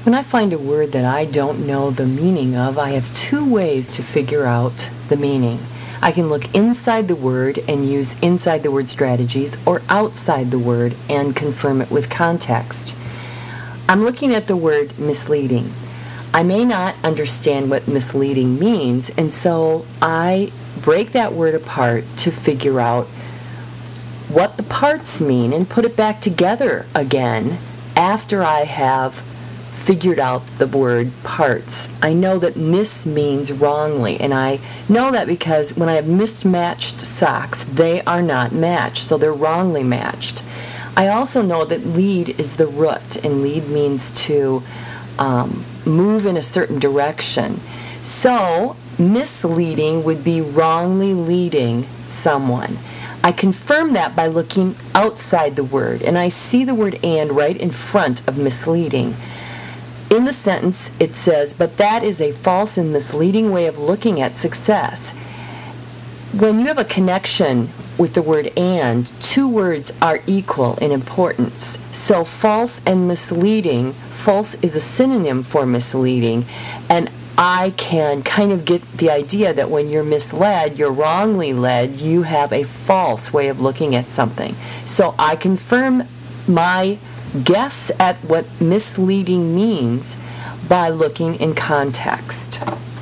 When I find a word that I don't know the meaning of, I have two ways to figure out the meaning. I can look inside the word and use inside the word strategies, or outside the word and confirm it with context. I'm looking at the word misleading. I may not understand what misleading means, and so I break that word apart to figure out what the parts mean and put it back together again after I have figured out the word parts. I know that mis means wrongly, and I know that because when I have mismatched socks, they are not matched, so they're wrongly matched. I also know that lead is the root, and lead means to move in a certain direction. So misleading would be wrongly leading someone. I confirm that by looking outside the word, and I see the word and right in front of misleading. In the sentence, it says, but that is a false and misleading way of looking at success. When you have a connection with the word and, two words are equal in importance. So false and misleading, false is a synonym for misleading, and I can kind of get the idea that when you're misled, you're wrongly led, you have a false way of looking at something. So I confirm my guess at what misleading means by looking in context.